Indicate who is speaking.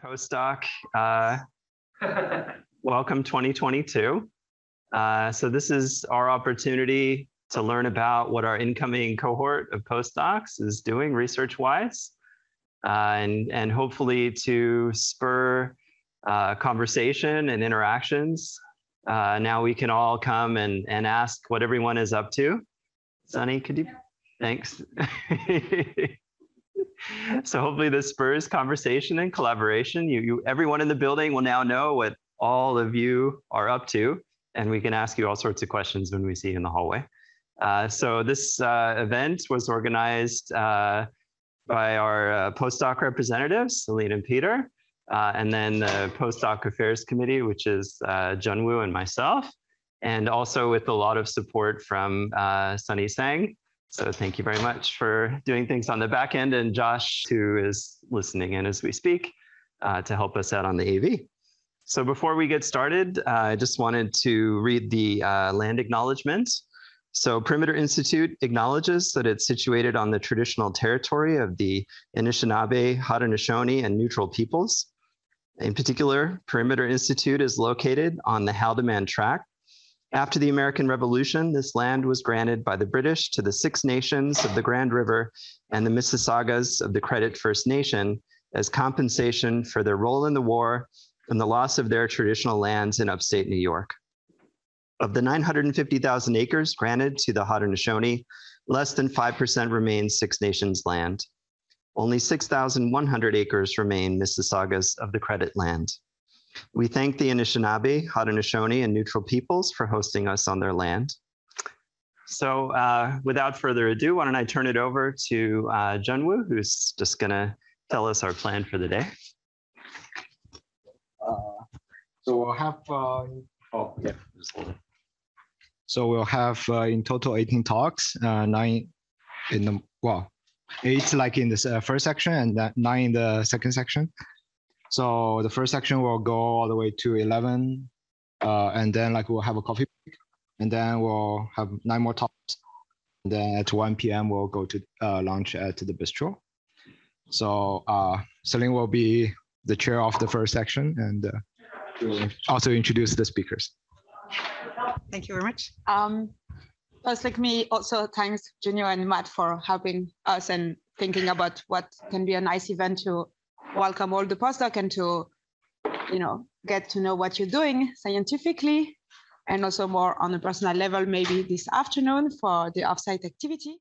Speaker 1: postdoc. Welcome 2022. So this is our opportunity to learn about what our incoming cohort of postdocs is doing research-wise, and hopefully to spur conversation and interactions. Now we can all come and ask what everyone is up to. Sunny, could you? Thanks. So hopefully this spurs conversation and collaboration. Everyone in the building will now know what all of you are up to, and we can ask you all sorts of questions when we see you in the hallway. So this event was organized by our postdoc representatives, Celine and Peter, and then the Postdoc Affairs Committee, which is Junwoo and myself, and also with a lot of support from Sunny Sang. So thank you very much for doing things on the back end, and Josh, who is listening in as we speak, to help us out on the AV. So before we get started, I just wanted to read the land acknowledgement. So Perimeter Institute acknowledges that it's situated on the traditional territory of the Anishinaabe, Haudenosaunee, and Neutral peoples. In particular, Perimeter Institute is located on the Haldimand Tract. After the American Revolution, this land was granted by the British to the Six Nations of the Grand River and the Mississaugas of the Credit First Nation as compensation for their role in the war and the loss of their traditional lands in upstate New York. Of the 950,000 acres granted to the Haudenosaunee, less than 5% remains Six Nations land. Only 6,100 acres remain Mississaugas of the Credit land. We thank the Anishinaabe, Haudenosaunee, and Neutral peoples for hosting us on their land. So without further ado, why don't I turn it over to Junwoo, who's just gonna tell us our plan for the day.
Speaker 2: So we'll have, So we'll have in total 18 talks, 9 in the, 8 like in the first section and 9 in the second section. So the first section will go all the way to 11, and then like we'll have a coffee break, and then we'll have 9 more talks. And then at 1 p.m. we'll go to lunch at the bistro. So Celine will be the chair of the first section, and also introduce the speakers.
Speaker 3: Thank you very much. First, let me also thank Junior and Matt for helping us and thinking about what can be a nice event to welcome all the postdocs and to, get to know what you're doing scientifically, and also more on a personal level, maybe this afternoon for the offsite activity.